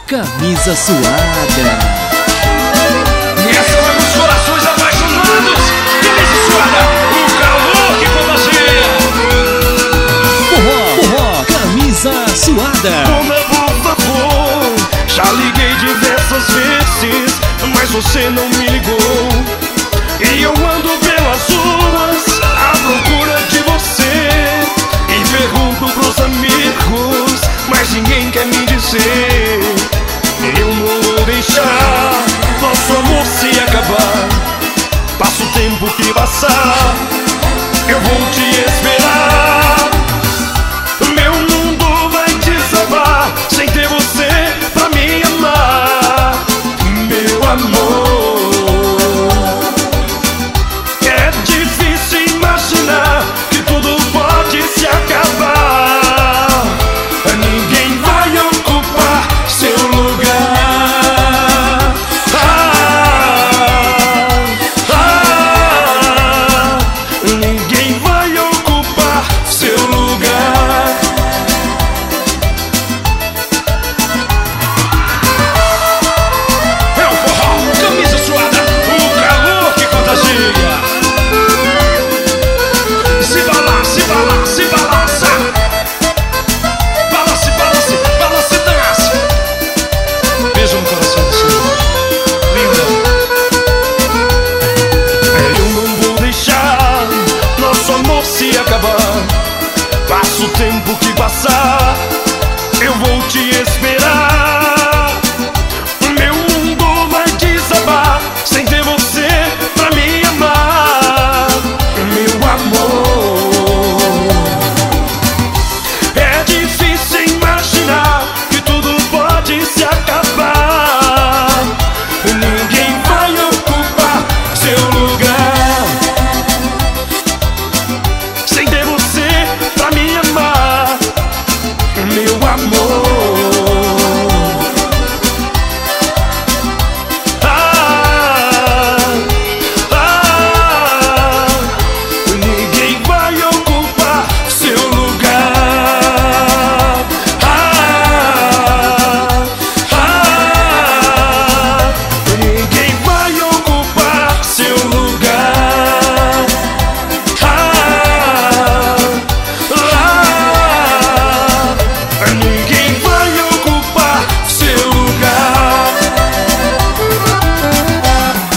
Camisa Suada. E essa vai pros corações apaixonados. Camisa Suada, o calor que contagia. Forró, Camisa Suada. Dona, por favor, já liguei diversas vezes, mas você não me ligou. E eu ando pelas ruas à procura de você, e pergunto pros amigos, mas ninguém quer me dizer. Eu não vou deixar nosso amor se acabar. Passa o tempo que passar, eu vou te esperar. Meu mundo vai desabar sem ter você pra me amar. Meu amor, é difícil imaginar que tudo pode se acabar. Ninguém vai ocupar seu lugar. Ninguém vai ocupar seu lugar. É o forró, camisa suada, o calor que contagia. Se balança, se balança, se balança. Balance, balance, balance, dança. Beijo no coração do Senhor. Linda. Eu não vou deixar nosso amor se acabar. Passa o tempo que